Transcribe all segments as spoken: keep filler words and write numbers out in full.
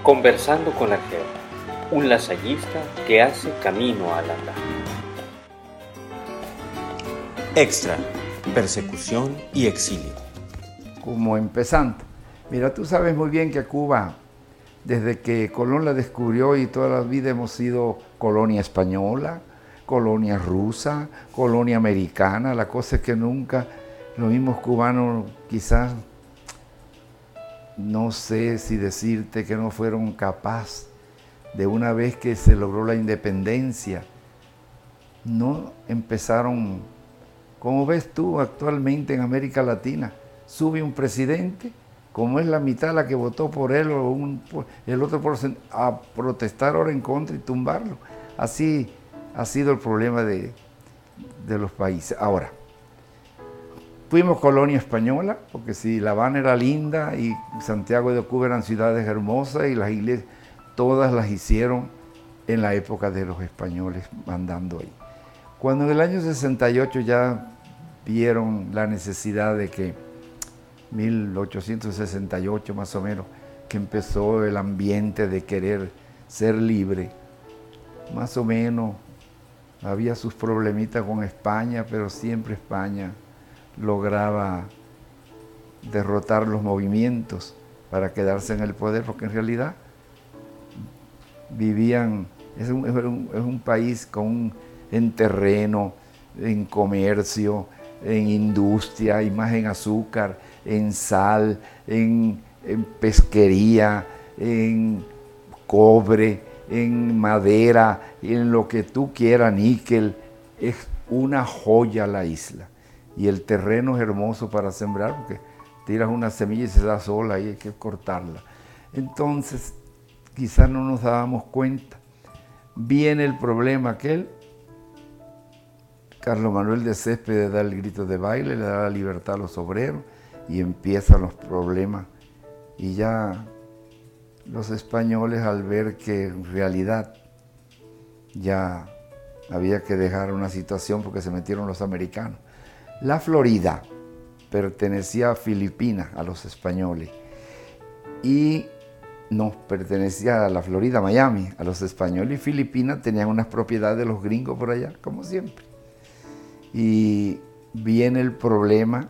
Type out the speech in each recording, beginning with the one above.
Conversando con Argeo, un lasallista que hace camino al andar. Extra, persecución y exilio. Como empezando. Mira, tú sabes muy bien que Cuba, desde que Colón la descubrió y toda la vida hemos sido colonia española, colonia rusa, colonia americana. La cosa es que nunca los mismos cubanos quizás, no sé si decirte que no fueron capaces de una vez que se logró la independencia, no empezaron, como ves tú actualmente en América Latina, sube un presidente, como es la mitad la que votó por él o un, el otro por, a protestar ahora en contra y tumbarlo. Así ha sido el problema de, de los países. Ahora, fuimos colonia española, porque si La Habana era linda y Santiago de Cuba eran ciudades hermosas y las iglesias, todas las hicieron en la época de los españoles mandando ahí. Cuando en el año sesenta y ocho ya vieron la necesidad de que, mil ochocientos sesenta y ocho más o menos, que empezó el ambiente de querer ser libre, más o menos había sus problemitas con España, pero siempre España lograba derrotar los movimientos para quedarse en el poder, porque en realidad vivían, es un, es un, es un país con un, en terreno, en comercio, en industria, y más en azúcar, en sal, en, en pesquería, en cobre, en madera, en lo que tú quieras, níquel. Es una joya la isla. Y el terreno es hermoso para sembrar, porque tiras una semilla y se da sola y hay que cortarla. Entonces, quizás no nos dábamos cuenta. Viene el problema aquel, Carlos Manuel de Céspedes da el grito de baile, le da la libertad a los obreros y empiezan los problemas. Y ya los españoles, al ver que en realidad ya había que dejar una situación porque se metieron los americanos. La Florida pertenecía a Filipinas, a los españoles, y no, pertenecía a la Florida, Miami, a los españoles, y Filipinas tenían unas propiedades de los gringos por allá, como siempre. Y viene el problema,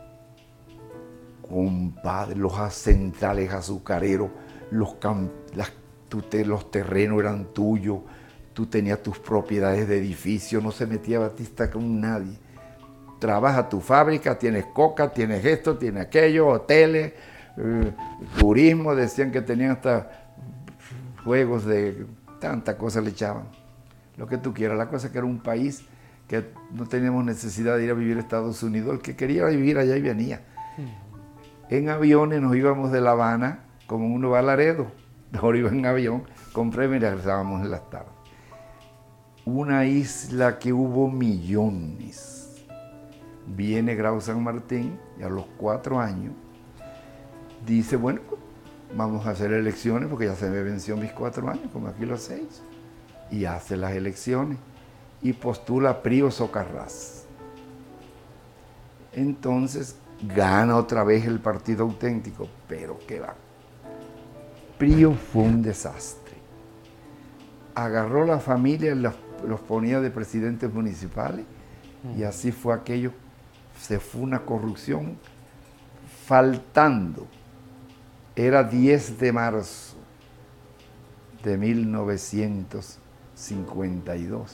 compadre, los centrales azucareros, los, las, tu, te, los terrenos eran tuyos, tú tenías tus propiedades de edificio, no se metía Batista con nadie. Trabaja tu fábrica, tienes coca, tienes esto, tienes aquello, hoteles, eh, turismo, decían que tenían hasta juegos de tanta cosa le echaban, lo que tú quieras. La cosa es que era un país que no teníamos necesidad de ir a vivir a Estados Unidos, el que quería vivir allá y venía. Mm. En aviones nos íbamos de La Habana, como uno va a Laredo, mejor iba en avión, compré y regresábamos en las tardes. Una isla que hubo millones. Viene Grau San Martín y a los cuatro años dice, bueno, vamos a hacer elecciones porque ya se me venció mis cuatro años, como aquí los seis. Y hace las elecciones y postula a Prío Socarrás. Entonces gana otra vez el partido auténtico, pero ¿qué va? Prío fue un desastre. Agarró la familia, los, los ponía de presidentes municipales y así fue aquello. Se fue una corrupción faltando. Era diez de marzo de mil novecientos cincuenta y dos.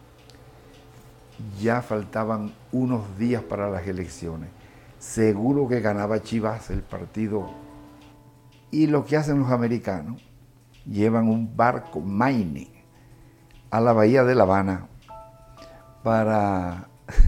Ya faltaban unos días para las elecciones. Seguro que ganaba Chivas, el partido. Y lo que hacen los americanos, llevan un barco Maine a la bahía de La Habana para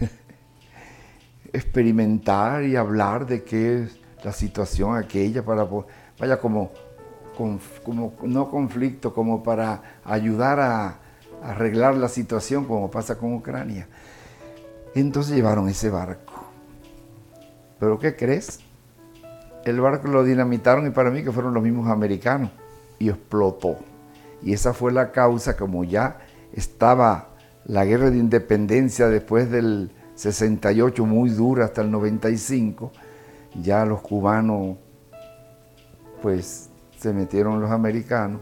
experimentar y hablar de qué es la situación aquella, para, vaya, como, como no conflicto, como para ayudar a, a arreglar la situación, como pasa con Ucrania. Entonces llevaron ese barco. ¿Pero qué crees? El barco lo dinamitaron y para mí que fueron los mismos americanos y explotó. Y esa fue la causa, como ya estaba la guerra de independencia después del sesenta y ocho muy dura hasta el noventa y cinco, ya los cubanos pues se metieron los americanos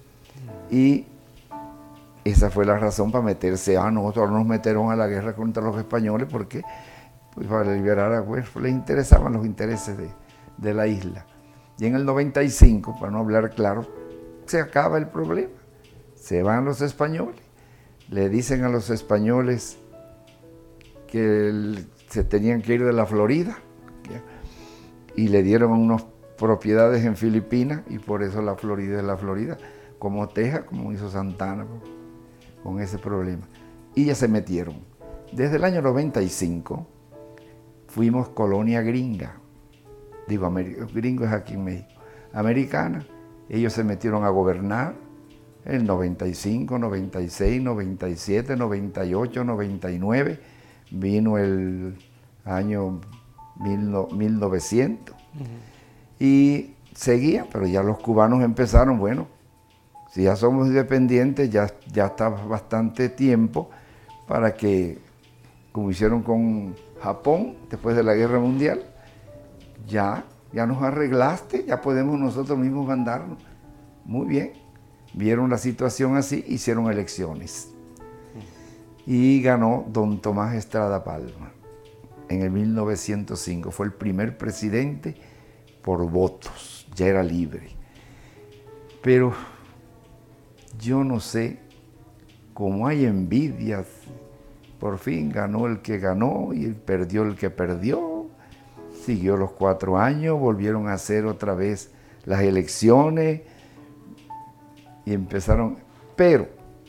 y esa fue la razón para meterse. Ah, nosotros nos metieron a la guerra contra los españoles porque pues, para liberar a pues, les interesaban los intereses de, de la isla. Y en el noventa y cinco, para no hablar claro, se acaba el problema. Se van los españoles, le dicen a los españoles que el, se tenían que ir de la Florida, ¿ya? Y le dieron unas propiedades en Filipinas y por eso la Florida es la Florida, como Texas, como hizo Santana, con ese problema. Y ya se metieron. Desde el año noventa y cinco fuimos colonia gringa, digo, gringo es aquí en México, americana. Ellos se metieron a gobernar en el noventa y cinco, noventa y seis, noventa y siete, noventa y ocho, noventa y nueve, vino el año mil novecientos uh-huh. Y seguían, pero ya los cubanos empezaron, bueno, si ya somos independientes, ya, ya está bastante tiempo para que, como hicieron con Japón después de la Guerra Mundial, ya, ya nos arreglaste, ya podemos nosotros mismos mandarnos. Muy bien, vieron la situación así, hicieron elecciones. Y ganó don Tomás Estrada Palma en el mil novecientos cinco. Fue el primer presidente por votos, ya era libre. Pero yo no sé, como hay envidias, por fin ganó el que ganó y perdió el que perdió. Siguió los cuatro años, volvieron a hacer otra vez las elecciones y empezaron. Pero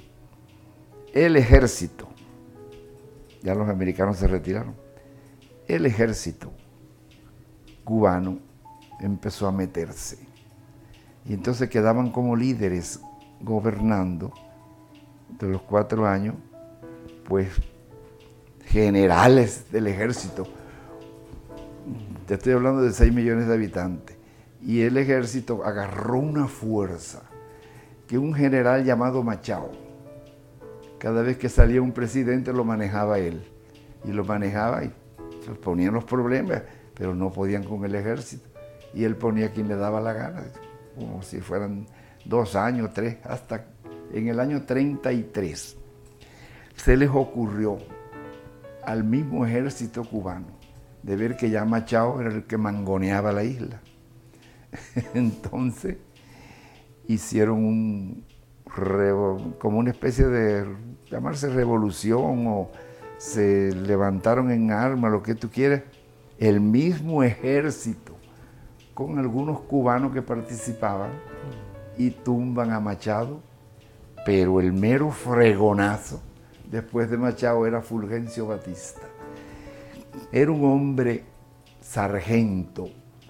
el ejército, ya los americanos se retiraron, el ejército cubano empezó a meterse. Y entonces quedaban como líderes gobernando de los cuatro años, pues generales del ejército. Te estoy hablando de seis millones de habitantes. Y el ejército agarró una fuerza que un general llamado Machado, cada vez que salía un presidente lo manejaba él. Y lo manejaba y se ponían los problemas, pero no podían con el ejército. Y él ponía a quien le daba la gana, como si fueran dos años, tres, hasta en el año treinta y tres. Se les ocurrió al mismo ejército cubano de ver que ya Machado era el que mangoneaba la isla. Entonces hicieron un como una especie de llamarse revolución, o se levantaron en armas, lo que tú quieras, el mismo ejército con algunos cubanos que participaban y tumban a Machado, pero el mero fregonazo después de Machado era Fulgencio Batista. Era un hombre sargento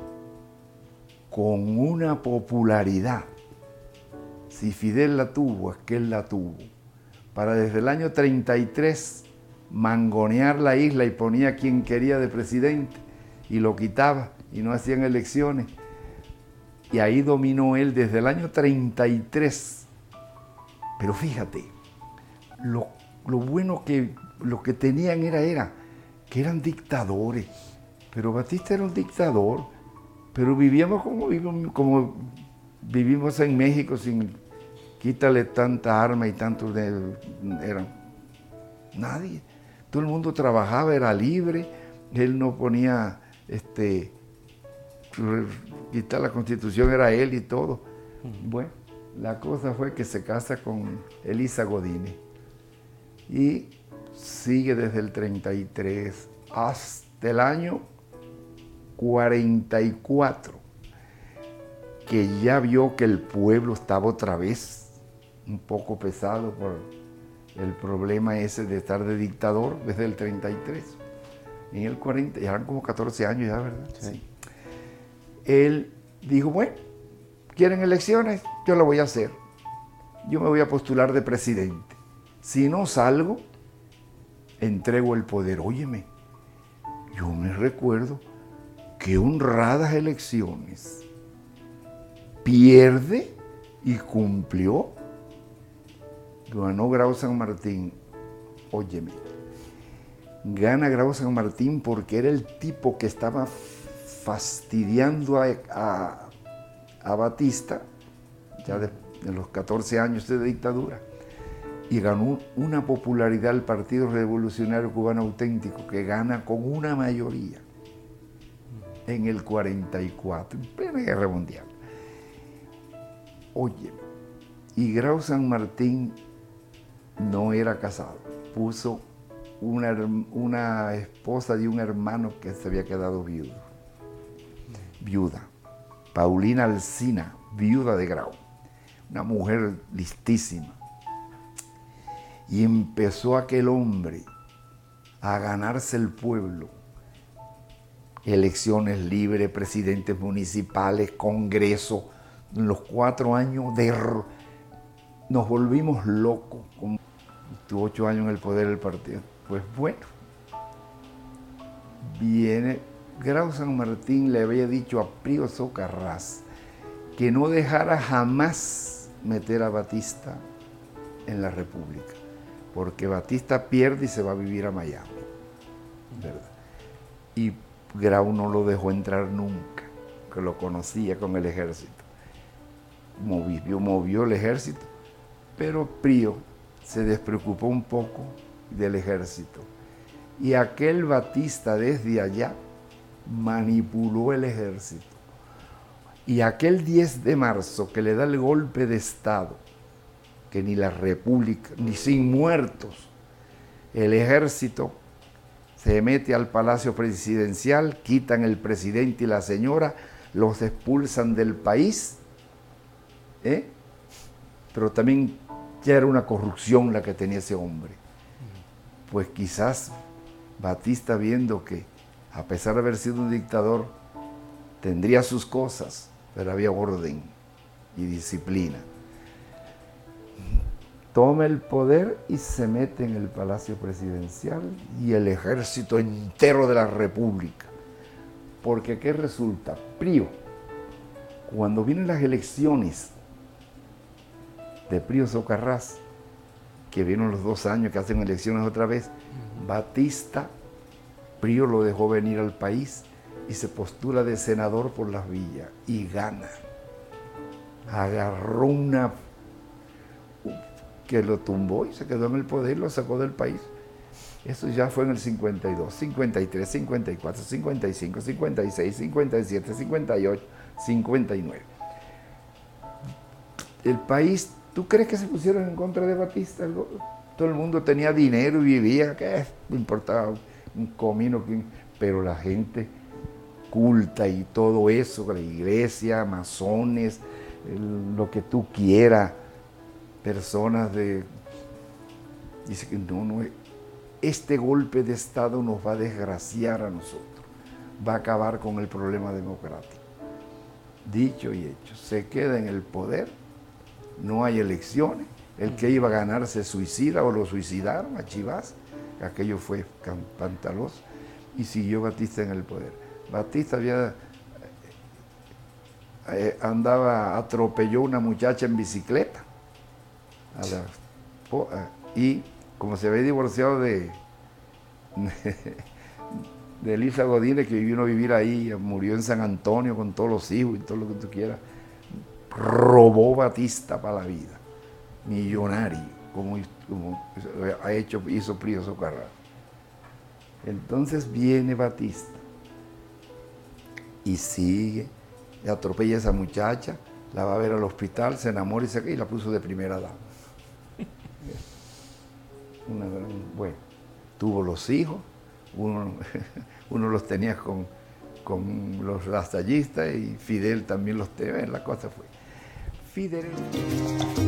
con una popularidad. Si Fidel la tuvo, es que él la tuvo. Para desde el año treinta y tres mangonear la isla y ponía a quien quería de presidente y lo quitaba y no hacían elecciones. Y ahí dominó él desde el año treinta y tres. Pero fíjate, lo, lo bueno que lo que tenían era, era que eran dictadores. Pero Batista era un dictador, pero vivíamos como vivimos, como vivimos en México, sin quítale tanta arma y tanto de, era nadie. Todo el mundo trabajaba, era libre, él no ponía, este, quitar la Constitución era él y todo. Bueno, la cosa fue que se casa con Elisa Godínez y sigue desde el treinta y tres hasta el año cuarenta y cuatro, que ya vio que el pueblo estaba otra vez un poco pesado por el problema ese de estar de dictador desde el treinta y tres. En el cuarenta, ya eran como catorce años ya, ¿verdad? Sí. Él dijo, bueno, ¿quieren elecciones? Yo lo voy a hacer. Yo me voy a postular de presidente. Si no salgo, entrego el poder. Óyeme, yo me recuerdo que honradas elecciones pierde y cumplió. Ganó Grau San Martín. Óyeme, gana Grau San Martín porque era el tipo que estaba fastidiando a, a, a Batista ya de, de los catorce años de dictadura, y ganó una popularidad el Partido Revolucionario Cubano Auténtico, que gana con una mayoría en el cuarenta y cuatro, en plena Guerra Mundial. Oye, y Grau San Martín no era casado, puso una, una esposa de un hermano que se había quedado viudo, viuda, Paulina Alsina, viuda de Grau, una mujer listísima. Y empezó aquel hombre a ganarse el pueblo. Elecciones libres, presidentes municipales, congreso. En los cuatro años de... nos volvimos locos. Estuvo ocho años en el poder del partido. Pues bueno, viene... Grau San Martín le había dicho a Pío Socarrás que no dejara jamás meter a Batista en la República, porque Batista pierde y se va a vivir a Miami, ¿verdad? Y Grau no lo dejó entrar nunca, que lo conocía con el ejército. Movió, movió el ejército, pero Pío se despreocupó un poco del ejército. Y aquel Batista desde allá manipuló el ejército. Y aquel diez de marzo que le da el golpe de Estado, que ni la República, ni sin muertos, el ejército se mete al Palacio Presidencial, quitan el presidente y la señora, los expulsan del país, ¿eh? Pero también ya era una corrupción la que tenía ese hombre. Pues quizás Batista, viendo que a pesar de haber sido un dictador, tendría sus cosas, pero había orden y disciplina. Toma el poder y se mete en el Palacio Presidencial y el ejército entero de la República. Porque ¿qué resulta? Pío, cuando vienen las elecciones de Pío Socarrás, que vienen los dos años que hacen elecciones otra vez, Batista, Pío lo dejó venir al país y se postula de senador por las villas y gana. Agarró una que lo tumbó y se quedó en el poder y lo sacó del país. Eso ya fue en el cincuenta y dos, cincuenta y tres, cincuenta y cuatro, cincuenta y cinco, cincuenta y seis, cincuenta y siete, cincuenta y ocho, cincuenta y nueve. El país, ¿tú crees que se pusieron en contra de Batista? Todo el mundo tenía dinero y vivía, ¿qué me importaba? Un comino, pero la gente culta y todo eso, la iglesia, masones, lo que tú quieras, personas de... Dice que no, no, este golpe de Estado nos va a desgraciar a nosotros, va a acabar con el problema democrático. Dicho y hecho, se queda en el poder, no hay elecciones, el que iba a ganar se suicida o lo suicidaron a Chivas, aquello fue pantaloso, y siguió Batista en el poder. Batista había, eh, andaba, atropelló una muchacha en bicicleta, a la, y como se había divorciado de, de Elisa Godínez, que vino a vivir ahí, murió en San Antonio con todos los hijos y todo lo que tú quieras, robó Batista para la vida, millonario, como, como ha hecho, hizo Pío Socarrás. Entonces viene Batista y sigue, le atropella a esa muchacha, la va a ver al hospital, se enamora y, se, y la puso de primera dama. Una, bueno, tuvo los hijos, uno, uno los tenía con, con los lasallistas y Fidel también los tenía, la cosa fue. Fidel...